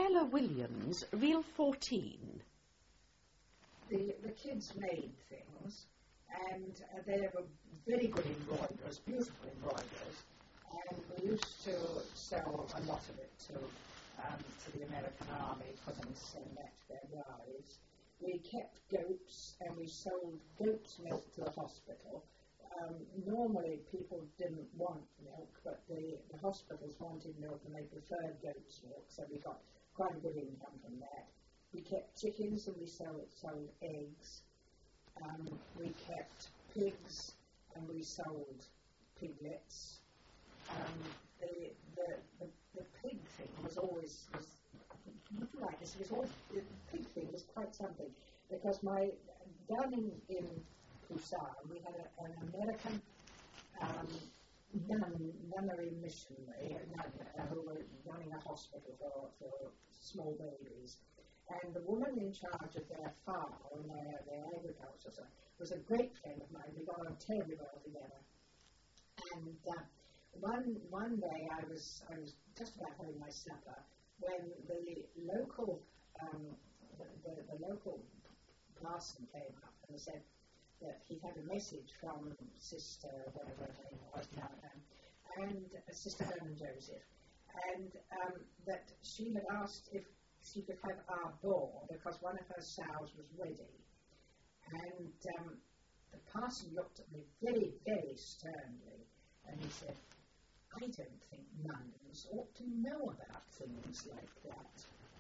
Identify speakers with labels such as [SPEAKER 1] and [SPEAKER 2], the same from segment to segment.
[SPEAKER 1] Keller Williams, Reel 14.
[SPEAKER 2] The kids made things, and they were very good embroiderers, beautiful embroiderers, and we used to sell a lot of it to the American Army for them to send back to their wives. We kept goats, and we sold goat's milk to the hospital. Normally people didn't want milk, but the hospitals wanted milk and they preferred goat's milk, so we got quite a good income from that. We kept chickens and we sold eggs. We kept pigs and we sold piglets. The pig thing was always, the pig thing was quite something, because down in Busan, we had an American nunnery missionary who were running a hospital for small babies. And the woman in charge of their farm and their agriculture was a great friend of mine. We got on terribly well together. And one day I was just about having my supper when the local parson came up and said that he had a message from Sister, whatever her name was now, and Sister Herman Joseph, and that she had asked if she could have our boar because one of her sows was ready. And the parson looked at me very, very sternly, and he said, "I don't think nuns ought to know about things like that."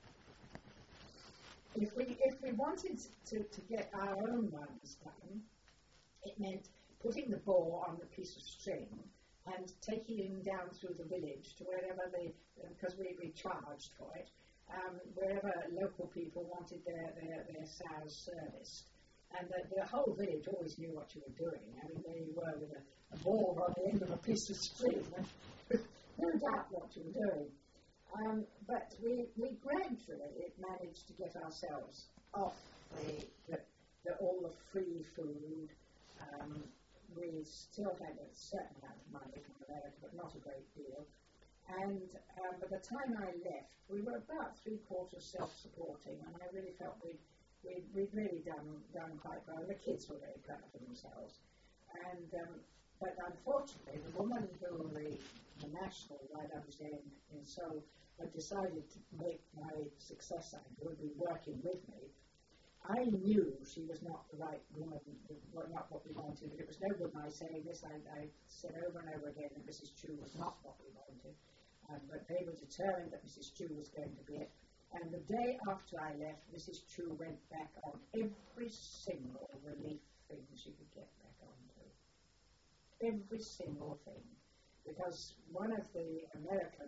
[SPEAKER 2] If we wanted to get our own ones done, it meant putting the boar on a piece of string and taking him down through the village to wherever because we charged for it, wherever local people wanted their sows serviced. And the whole village always knew what you were doing. I mean, there you were with a boar on the end of a piece of string, and no doubt what you were doing. But we gradually managed to get ourselves off all the free food. We still had a certain amount of money from America, but not a great deal. And by the time I left, we were about 3/4 self-supporting, and I really felt we'd really done quite well. The kids were very proud of themselves. And but unfortunately, the woman who the national right up in Seoul had decided to make my successor, who would be working with me. I knew she was not the right woman, not what we wanted. It was no good my saying this. I said over and over again that Mrs. Chu was not what we wanted. But they were determined that Mrs. Chu was going to be it. And the day after I left, Mrs. Chu went back on every single relief thing she could get back onto. Every single thing. Because one of the American,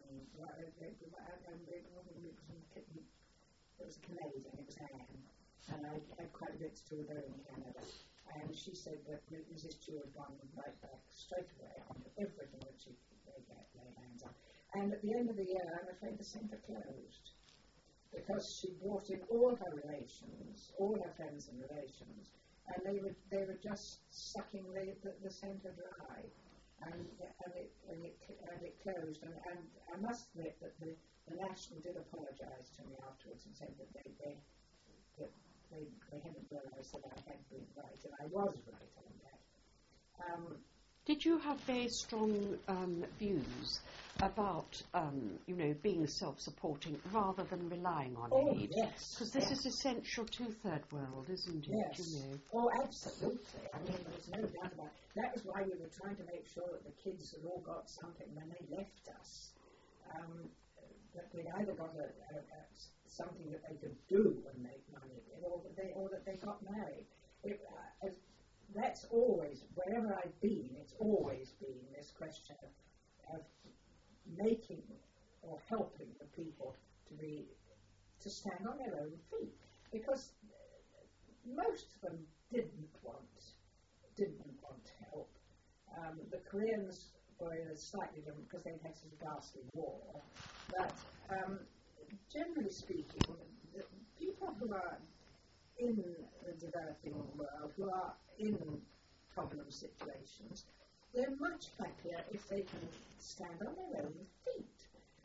[SPEAKER 2] it was a Canadian, it was Anne, and I had quite a bit to do with her in Canada. And she said that Mrs. Chu had gone right back straight away onto everything that she could lay hands on. And at the end of the year, I'm afraid the centre closed. Because she brought in all her relations, all her friends and relations, and they were just sucking the centre dry, and it closed. And I must admit that the National did apologise to me afterwards and said that they hadn't realised that I had been right, and I was right on that.
[SPEAKER 1] Did you have very strong views about, being self-supporting rather than relying on aid?
[SPEAKER 2] Yes.
[SPEAKER 1] Because this is essential to third world, isn't it?
[SPEAKER 2] Yes. Oh, absolutely. I mean, there's no doubt about it. That was why we were trying to make sure that the kids had all got something when they left us. That they'd either got something that they could do and make money with, or that they got married. That's always, wherever I've been, it's always been this question of making or helping the people to stand on their own feet, because most of them didn't want help. The Koreans were slightly different because they'd had such a ghastly war, but generally speaking, the people who are in the developing world, who are in problem situations, they're much happier if they can stand on their own feet.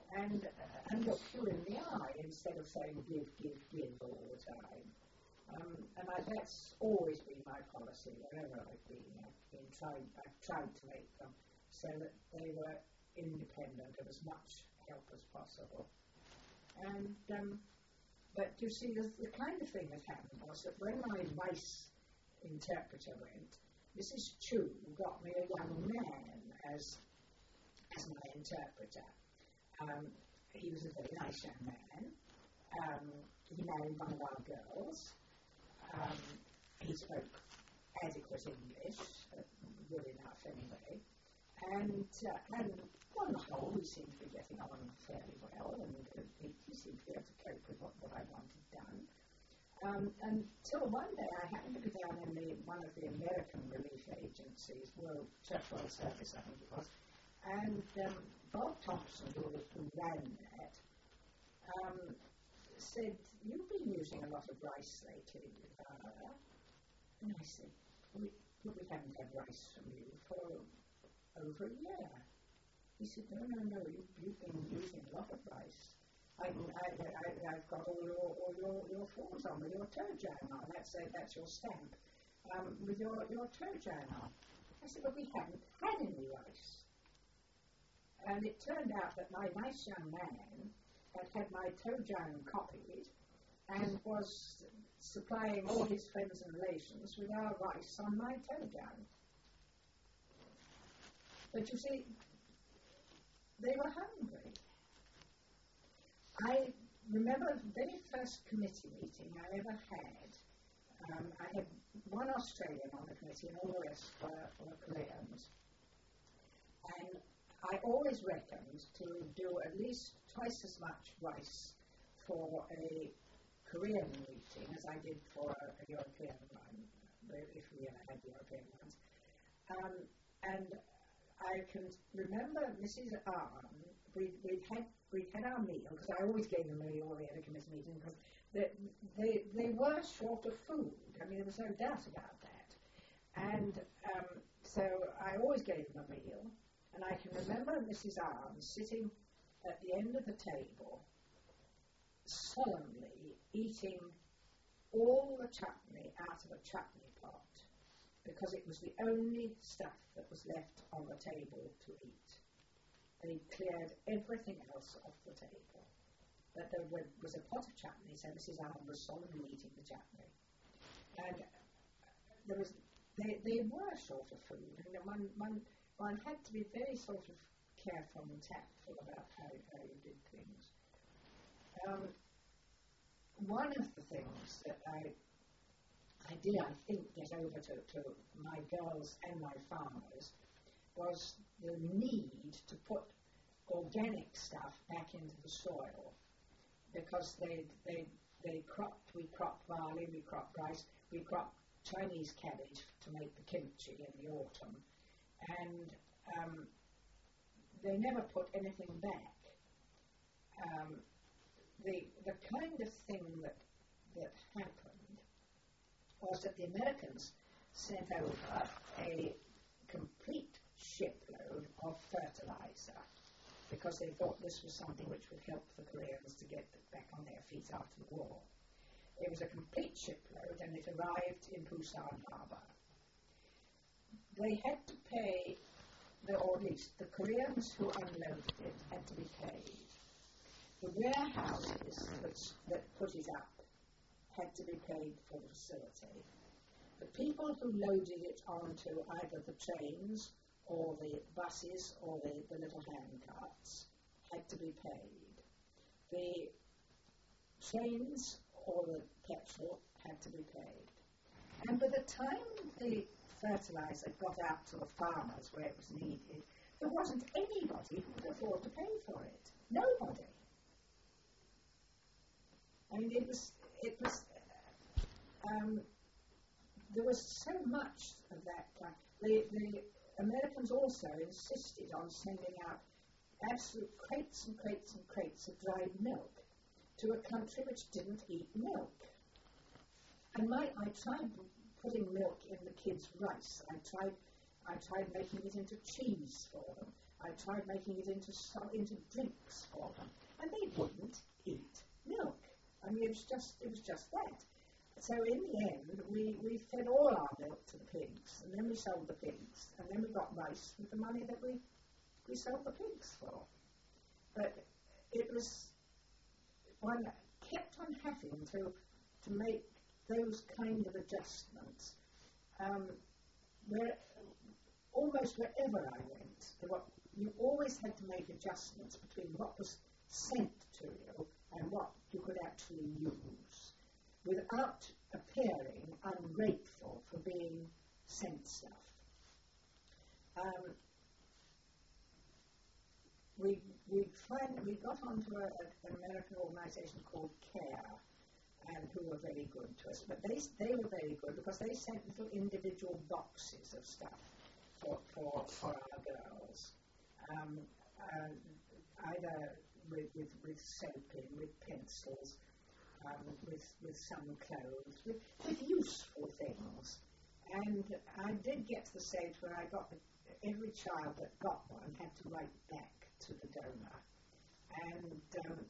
[SPEAKER 2] and look you in the eye instead of saying give all the time. That's always been my policy wherever I've been. I've tried to make them so that they were independent of as much help as possible. But you see, the kind of thing that happened was that when my vice interpreter went, Mrs. Chu got me a young man as my interpreter. He was a very nice young man. He married one of our girls. He spoke adequate English, good enough anyway. And on the whole, we seemed to be getting on fairly well, and he seemed to be able to cope with what I wanted done. Until one day I happened to be down in one of the American relief agencies, Church World Service, I think it was, and Bob Thompson, who ran that, said, "You've been using a lot of rice lately, Ivana." And I said, we haven't had rice from you for over a year. He said, no, you've been using a lot of rice. I've got all your forms on with your toe jam on. That's your stamp with your toe jam on. I said, but we haven't had any rice. And it turned out that my nice young man had my toe jam copied and was supplying all his friends and relations with our rice on my toe jam. But you see, they were hungry. I remember the very first committee meeting I ever had. I had one Australian on the committee and all the rest were Koreans. And I always reckoned to do at least twice as much rice for a Korean meeting as I did for a European one, if we ever had European ones. And I can remember Mrs. Arm, we'd had our meal, because I always gave them a meal when we had a committee meeting, because they were short of food. I mean, there was no doubt about that. And so I always gave them a meal, and I can remember Mrs. Arm sitting at the end of the table, solemnly eating all the chutney out of a chutney pot, because it was the only stuff that was left on the table to eat. They cleared everything else off the table. But there was a pot of chutney, so Mrs. Arm was solemnly eating the chutney. And they were short of food, and one had to be very sort of careful and tactful about how you did things. One of the things that I did, I think, get over to my girls and my farmers was the need to put organic stuff back into the soil, because we cropped barley, we cropped rice, we cropped Chinese cabbage to make the kimchi in the autumn, and they never put anything back. The kind of thing that happened was that the Americans sent over a complete shipload of fertilizer, because they thought this was something which would help the Koreans to get back on their feet after the war. It was a complete shipload, and it arrived in Busan Harbor. They had to pay, or at least the Koreans who unloaded it had to be paid. The warehouses that put it up had to be paid for the facility. The people who loaded it onto either the trains or the buses or the little hand carts had to be paid. The trains or the petrol had to be paid. And by the time the fertilizer got out to the farmers where it was needed, there wasn't anybody who could afford to pay for it. Nobody. I mean, there was so much of that. The Americans also insisted on sending out absolute crates and crates and crates of dried milk to a country which didn't eat milk. And I tried putting milk in the kids' rice. I tried making it into cheese for them. I tried making it into drinks for them, and they wouldn't eat milk. I mean, it was just that. So in the end, we fed all our milk to the pigs, and then we sold the pigs, and then we got rice with the money that we sold the pigs for. But it was, one kept on having to make those kind of adjustments. Where almost wherever I went, you always had to make adjustments between what was sent to you and what you could actually use, without appearing ungrateful for being sent stuff. We got onto an American organisation called CARE, and who were very good to us. But they were very good because they sent little individual boxes of stuff for our girls, either with soap in, with pencils, with some clothes, with useful things. And I did get to the stage where I got every child that got one had to write back to the donor, and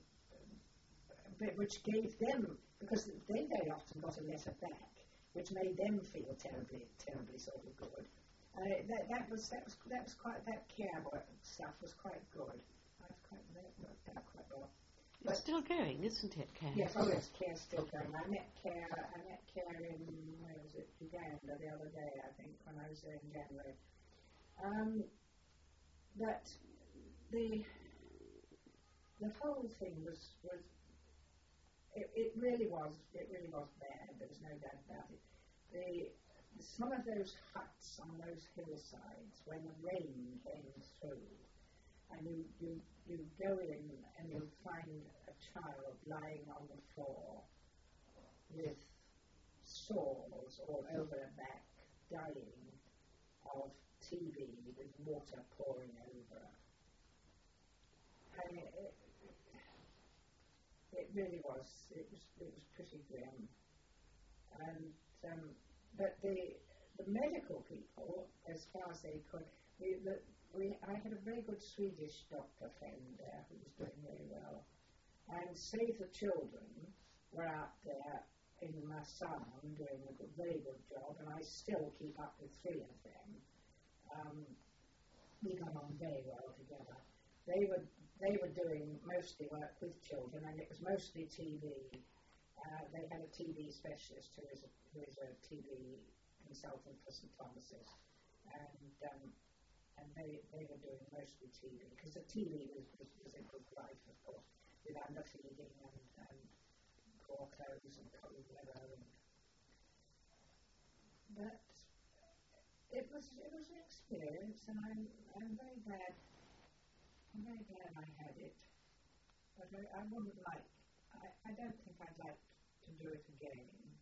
[SPEAKER 2] which gave them, because they very often got a letter back, which made them feel terribly sort of good. That care work stuff was quite good. That worked out quite well.
[SPEAKER 1] It's still going, isn't it, CARE?
[SPEAKER 2] Yes, CARE's still going. I met CARE in, where was it, Uganda the other day, I think, when I was there in January. But the whole thing was it really was bad. There was no doubt about it. Some of those huts on those hillsides, when the rain came through, and you go in and you find a child lying on the floor with sores all over her back, dying of TB with water pouring over her. And it really was. It was pretty grim. And but the medical people, as far as they could, I had a very good Swedish doctor friend there who was doing very well. And Save the Children were out there in Masan doing a very good job, and I still keep up with three of them. We got on very well together. They were doing mostly work with children, and it was mostly TB. They had a TB specialist who is a TB consultant for St Thomas's, and they were doing mostly TB, because the TB was a good life, of course, with underfeeding and poor clothes and cold weather. But it was an experience, and I'm very glad. I'm very glad I had it. But I wouldn't like. I don't think I'd like to do it again.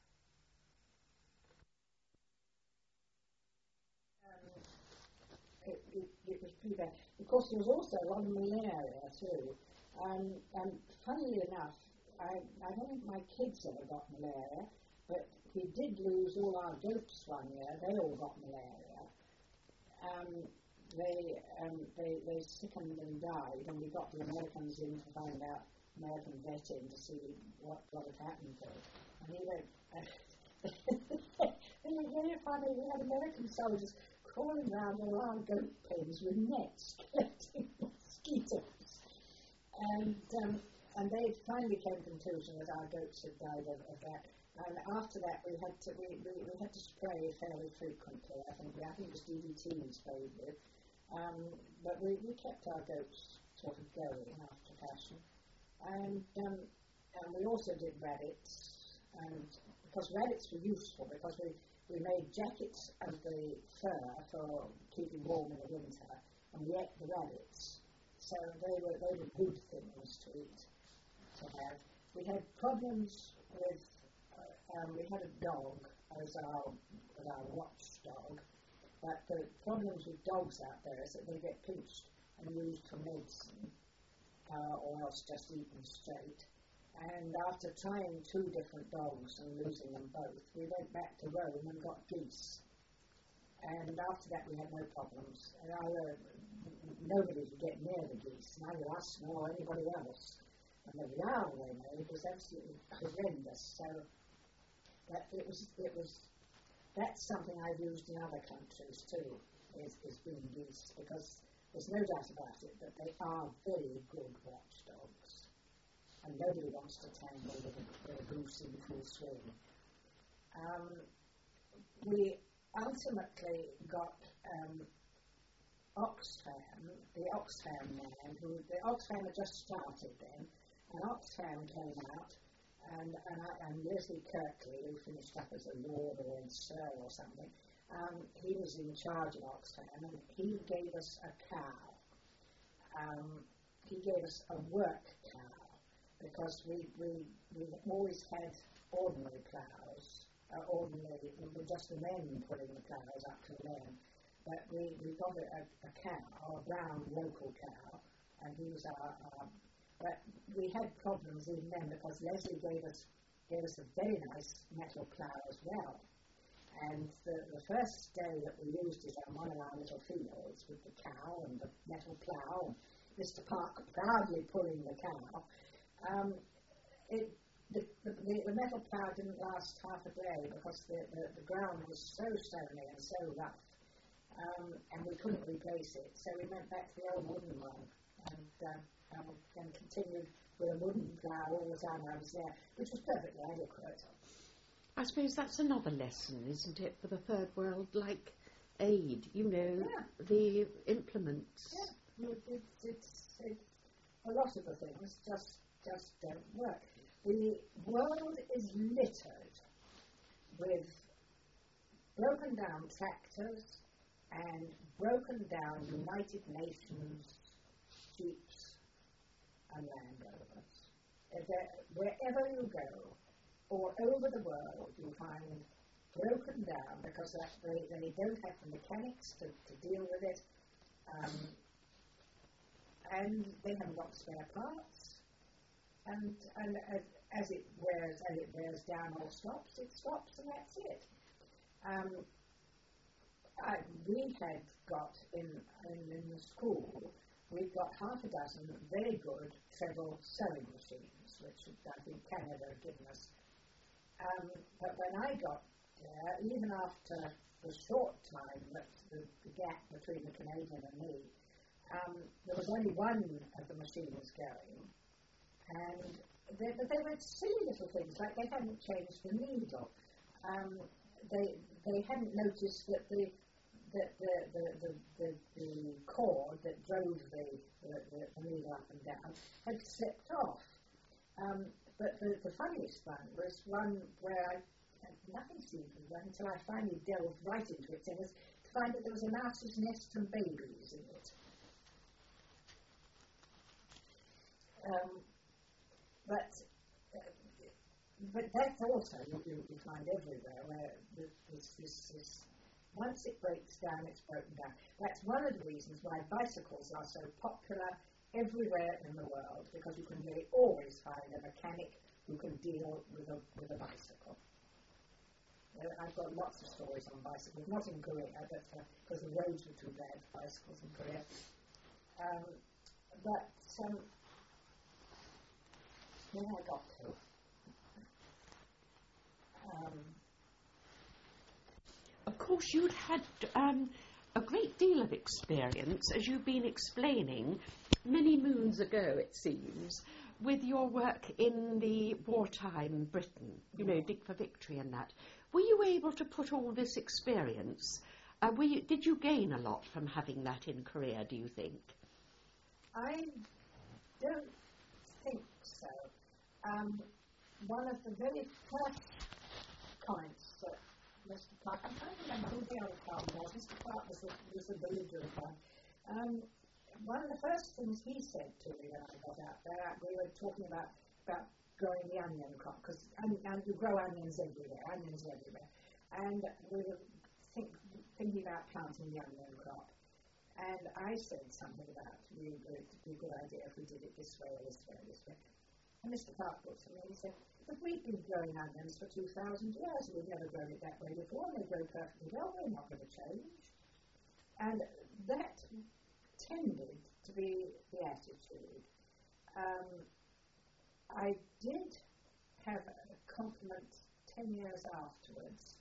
[SPEAKER 2] It was pretty bad. Of course, there was also a lot of malaria too. And funnily enough, I don't think my kids ever got malaria, but we did lose all our goats one year. They all got malaria. They sickened and died, and we got the Americans in to find out, American vet in to see what had happened to it. And he went, they were very funny. We had American soldiers crawling around all our goat pens with nets collecting mosquitoes. And they finally came to the conclusion that our goats had died of that. And after that, we had to spray fairly frequently. I think it was DDT we sprayed with. But we kept our goats sort of going after fashion. And we also did rabbits, and because rabbits were useful, because we made jackets of the fur for keeping warm in the winter, and we ate the rabbits. So they were good things to eat, to have. We had problems with, we had a dog as our watchdog, but the problems with dogs out there is that they get pinched and used for medicine, or else just eaten straight. And after trying 2 different dogs and losing them both, we went back to Rome and got geese. And after that, we had no problems. Nobody could get near the geese, neither us nor anybody else. And the row they made was absolutely horrendous. So that's something I've used in other countries too, is being geese, because there's no doubt about it that they are very good watchdogs. And nobody wants to tangle with a goose in full swing. We ultimately got Oxfam, the Oxfam man, the Oxfam had just started then, and Oxfam came out, and Leslie Kirkley, who finished up as a lord or a sir or something, he was in charge of Oxfam, and he gave us a cow. He gave us a work cow, because we always had ordinary ploughs, just the men putting the ploughs up to the men. But we got a cow, a brown local cow, and he was but we had problems even then, because Leslie gave us a very nice metal plough as well. And the first day that we used it on one of our little fields with the cow and the metal plough, and Mr. Parker proudly pulling the cow, the metal plough didn't last half a day, because the ground was so stony and so rough. And we couldn't replace it, so we went back to the old wooden one, and continued with a wooden plough all the time I was there, which was perfectly adequate.
[SPEAKER 1] I suppose that's another lesson, isn't it, for the third world, like aid, the implements.
[SPEAKER 2] Yeah, it's a lot of the things just don't work. The world is littered with broken down tractors and broken down United Nations jeeps and Land Rovers. Wherever you go, all over the world, you find broken down, because they don't have the mechanics to deal with it, and they haven't got spare parts, and as it wears down or stops, it stops, and that's it. We had got in the school, we've got half a dozen very good treble sewing machines, which I think Canada had given us. But when I got there, even after the short time that the gap between the Canadian and me, there was only one of the machines going, and they were silly little things, like they hadn't changed the needle. They hadn't noticed that the cord that drove the needle up and down had slipped off. But the funniest one was one where nothing seemed to be done until I finally delved right into it, and was to find that there was a mouse's nest and babies in it. But that's also what you find everywhere, where this once it breaks down, it's broken down. That's one of the reasons why bicycles are so popular everywhere in the world, because you can really always find a mechanic who can deal with a bicycle. I've got lots of stories on bicycles, not in Korea, but because the roads were too bad for bicycles in Korea. Where I got to.
[SPEAKER 1] Of course, you'd had a great deal of experience, as you've been explaining, many moons ago, it seems, with your work in the wartime Britain, Dig for Victory and that. Were you able to put all this experience, did you gain a lot from having that in Korea, do you think?
[SPEAKER 2] I don't think so. One of the very first points that Mr. Clark, I'm trying to remember who the other Clark was. Mr. Clark was the belligerent one. One of the first things he said to me when I got out there, we were talking about growing the onion crop, because you grow onions everywhere, and we were thinking about planting the onion crop. And I said something about it would be a good idea if we did it this way or this way or this way. And Mr. Clark looked at me and he said, But we've been growing onions for 2,000 years, and we've never grown it that way before, and they grow perfectly well, we're not going to change. And that tended to be the attitude. I did have a compliment 10 years afterwards.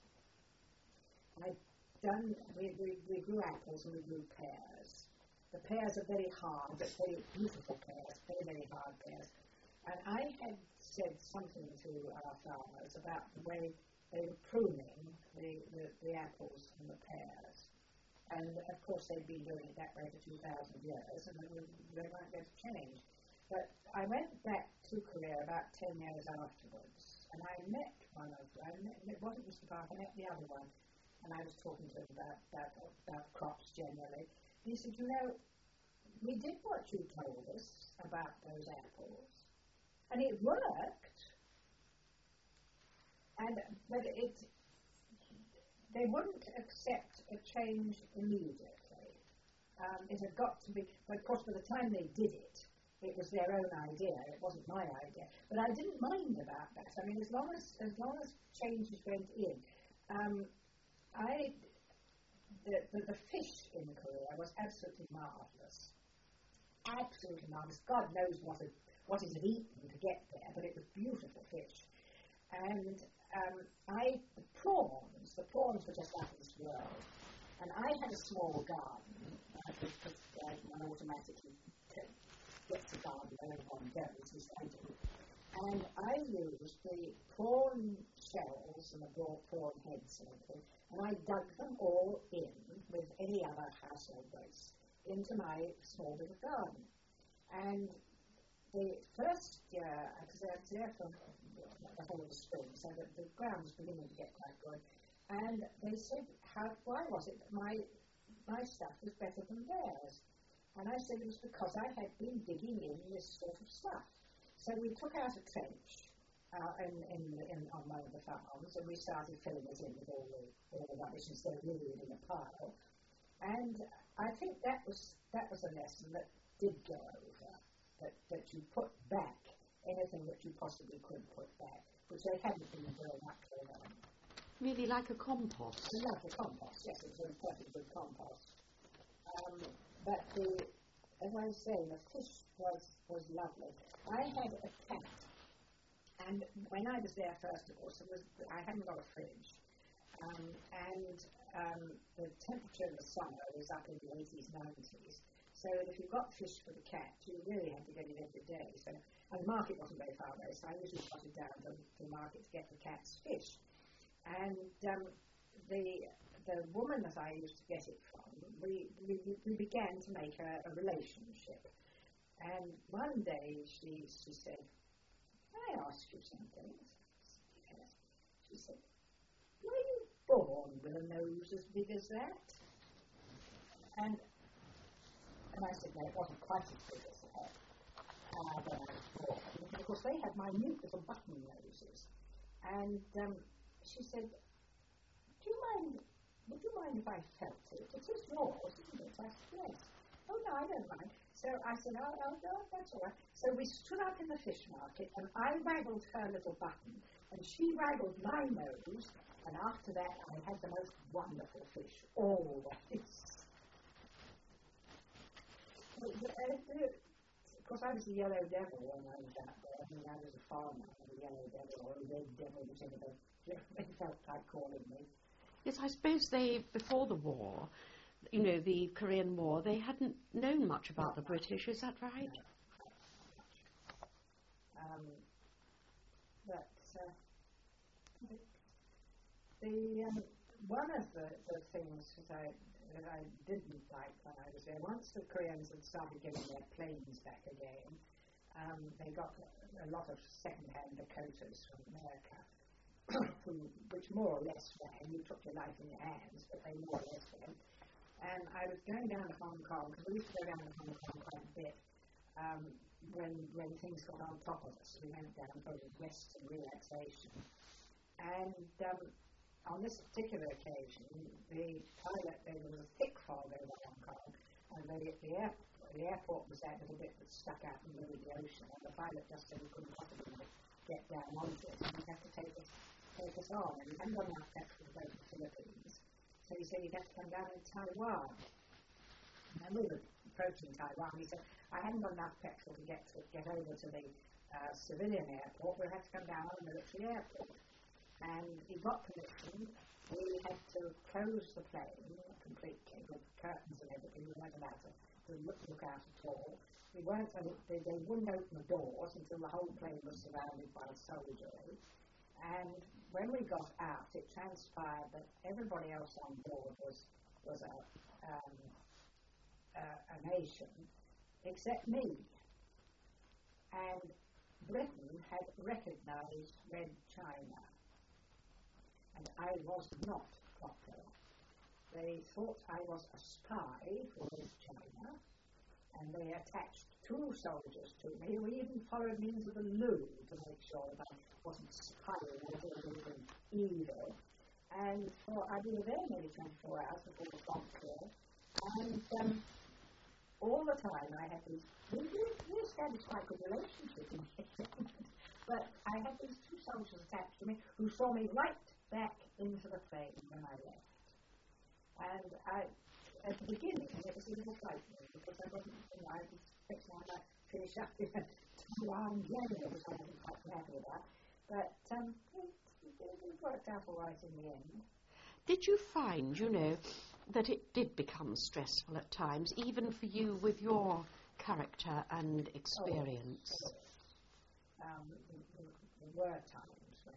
[SPEAKER 2] We grew apples and we grew pears. The pears are very hard, but very beautiful pears, very, very hard pears. And I had said something to our farmers about the way they were pruning the apples and the pears. And of course they'd been doing it that way for 2,000 years, and they weren't going to change. But I went back to Korea about 10 years afterwards, and I met one of them. It wasn't Mr. Park, I met the other one. And I was talking to him about crops generally. He said, you know, we did what you told us about those apples, and it worked. But they wouldn't accept a change immediately. It had got to be, but of course by the time they did it, it was their own idea, it wasn't my idea. But I didn't mind about that. I mean, as long as changes went in, the fish in Korea was absolutely marvellous. Absolutely marvellous. God knows what it had eaten to get there, but it was beautiful fish. And the prawns were just out of this world. And I had a small garden. I automatically gets the garden where everyone goes, as I do. And I used the prawn shells and the prawn heads and everything, and I dug them all in with any other household waste into my small bit of garden. And the first year, because I was there for the whole of the spring, so that the ground was beginning to get quite good, and they said, why was it that my stuff was better than theirs? And I said it was because I had been digging in this sort of stuff. So we took out a trench on one of the farms, and we started filling it in with all the rubbish instead of leaving it in a pile. And I think that was a lesson that did go over, that you put back anything that you possibly could put back, which they hadn't been very much around.
[SPEAKER 1] Really like a compost?
[SPEAKER 2] Like a compost, yes, it was a perfect good compost. But as I was saying, the fish was lovely. I had a cat, and when I was there first, of course, I hadn't got a fridge, and the temperature in the summer was up in the 80s, 90s, so if you got fish for the cat, you really had to get it every day. So, and the market wasn't very far away, so I usually got it down to the market to get the cat's fish. And the woman that I used to get it from, we began to make a relationship. And one day she said, "Can I ask you something?" Yes. She said, "Were you born with a nose as big as that?" And I said, "No, it wasn't quite as big as that when I was born." And of course, they had minute little button noses. And she said, would you mind if I felt it? It is yours, isn't it? I said, "Yes." "Oh, no, I don't mind." So I said, "Oh, that's all right." So we stood up in the fish market, and I waggled her little button, and she waggled my nose, and after that I had the most wonderful fish, always. Of course, I was the yellow devil when I was out there. I mean, I was a farmer, the yellow devil, or a red devil, whichever they felt like calling me.
[SPEAKER 1] Yes, I suppose before the war, the Korean War, they hadn't known much about the British, is that right?
[SPEAKER 2] No. But one of the things that I didn't like when I was there, once the Koreans had started getting their planes back again, they got a lot of second-hand Dakotas from America, which more or less ran. You took your life in your hands, but they more or less ran. And I was going down to Hong Kong, because we used to go down to Hong Kong quite a bit, when things got on top of us. We went down for rest and relaxation. And on this particular occasion, there was a thick fog over Hong Kong, and the airport was that little bit that stuck out in the middle of the ocean, and the pilot just said he couldn't possibly get down onto it, and he'd have to take us on. And we hadn't got enough petrol to go to the Philippines, so he said he'd have to come down to Taiwan. And we were approaching Taiwan. He said, I hadn't got enough petrol to get over to the civilian airport. We'll have to come down on the military airport. And he got permission. We had to close the plane completely with curtains and everything. We weren't allowed to look out at all. They wouldn't open the doors until the whole plane was surrounded by soldiery. And when we got out, it transpired that everybody else on board was a nation, except me. And Britain had recognised Red China, and I was not popular. They thought I was a spy for Red China, and they attached 2 soldiers to me. We even followed me into the loo to make sure that I wasn't spying or doing evil. And I was there nearly 24 hours before the got clear. And all the time I had these, we established quite good relationship in here. But I had these 2 soldiers attached to me who saw me right back into the plane when I left. And at the beginning, it was a little frightening because I wasn't, I was expecting I might finish up in a 2-hour journey, which I wasn't quite happy about. But it worked out all right in the end.
[SPEAKER 1] Did you find, that it did become stressful at times, even for you with your character and experience?
[SPEAKER 2] There were times when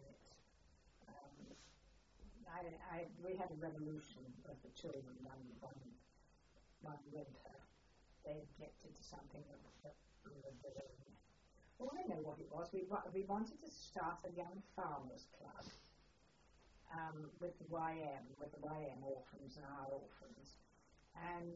[SPEAKER 2] we had a revolution of the children one winter. They objected to something that we were doing. Well, I know what it was. We wanted to start a young farmers club with the YM orphans and our orphans. And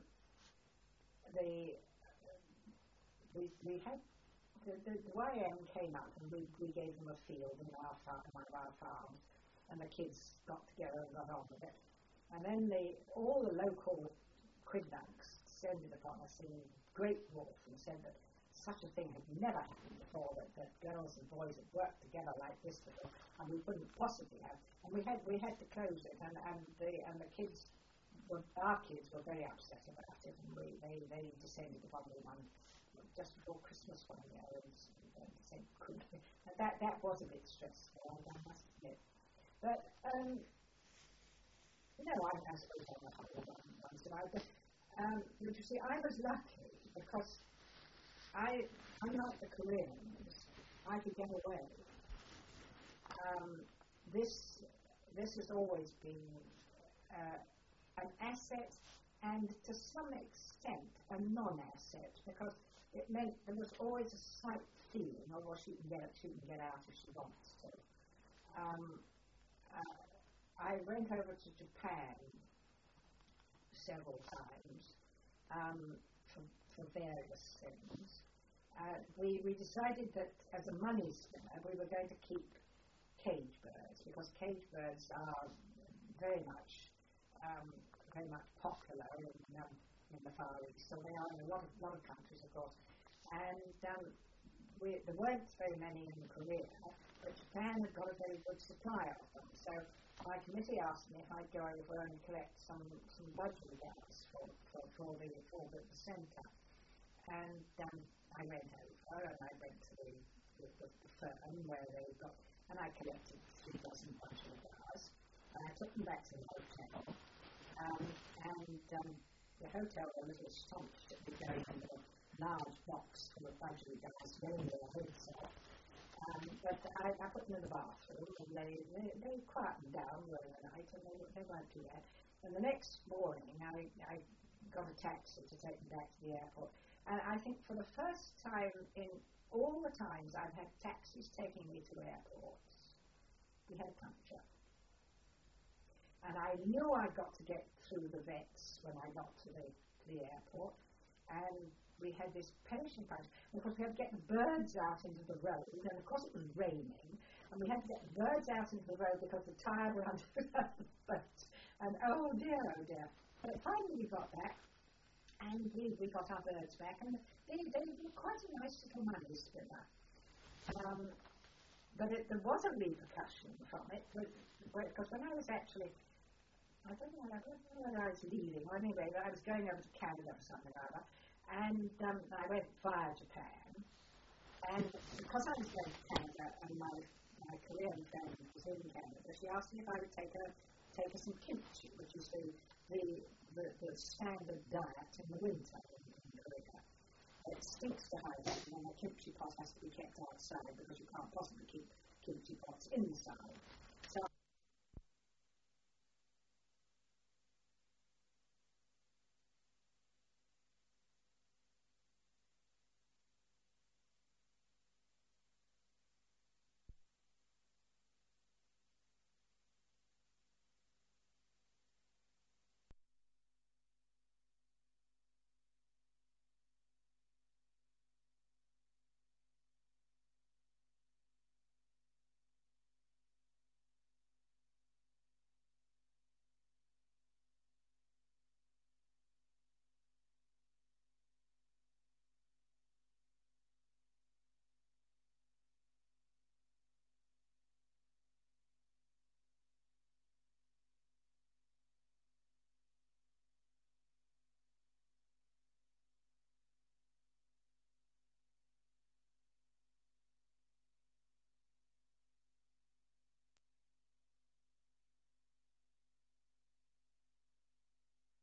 [SPEAKER 2] we had the YM came up and we gave them a field in one of our farms, and the kids got together and got on with it. And then all the local quidnuncs descended upon us in great wrath and said that such a thing had never happened before, that girls and boys had worked together like this before, and we couldn't possibly have. And we had to close it, and the kids, our kids were very upset about it, and they descended upon me just before Christmas one year, and said that was a bit stressful, I must admit. But no, I suppose I'm not once in a while. But you see, I was lucky because unlike the Koreans, I could get away. This has always been an asset and to some extent a non-asset, because it meant there was always a slight feeling of, well, she can get out if she wants to. I went over to Japan several times for various things. We decided that as a money spinner we were going to keep cage birds, because cage birds are very much popular in the Far East. So they are in a lot of countries, of course. And there weren't very many in Korea, but Japan had got a very good supply of them. So my committee asked me if I'd go over and collect some budgerigars for the centre. And I went over and I went to the firm where they got, and I collected 3 dozen budgerigars. And I took them back to the hotel. And the hotel were a little astonished at me going into a large box full of budgerigars, very well wholesale. But I put them in the bathroom, and they quietened down during the night, and they weren't too bad. And the next morning, I got a taxi to take me back to the airport. And I think for the first time in all the times I've had taxis taking me to airports, we had a puncture. And I knew I got to get through the vets when I got to the airport. And we had this perishing puncture. And of course, we had to get the birds out into the road. And of course, it was raining. And we had to get the birds out into the road because the tyre went under the boat. And oh dear. But finally we got back. And we got our birds back. And they were quite a nice little money spinner. But there was a repercussion from it, because when I was actually, I don't know whether I was leaving, or anyway, I was going over to Canada or something like that, and I went via Japan, and because I was going to Canada, and my Korean friend was in Canada, she asked me if I would take her some kimchi, which is the standard diet in the winter in Korea. It stinks to high heaven, and the kimchi pot has to be kept outside because you can't possibly keep